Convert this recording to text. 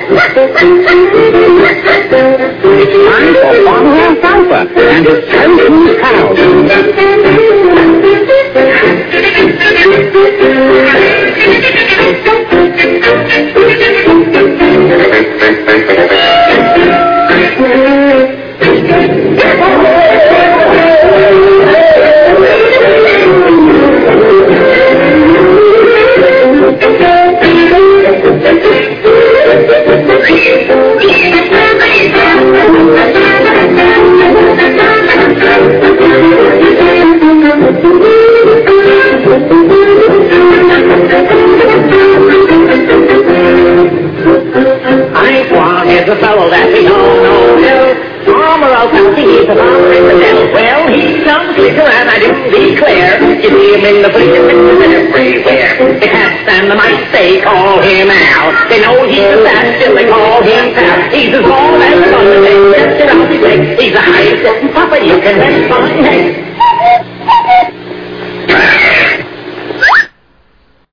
It's time for Farmer Alfalfa and his Tofu cows. Is a fellow that we all know well. Farmer Alfalfa, he's a farmer in the middle. Well, he's some slicker, and I do declare, you see him in the bleachers and everywhere. The cats and the mice, they call him Al. They know he's a fat, still they call him Pal. He's as bald as a bun, and they just it off his leg. He's the highest sitting papa you can rest on his head.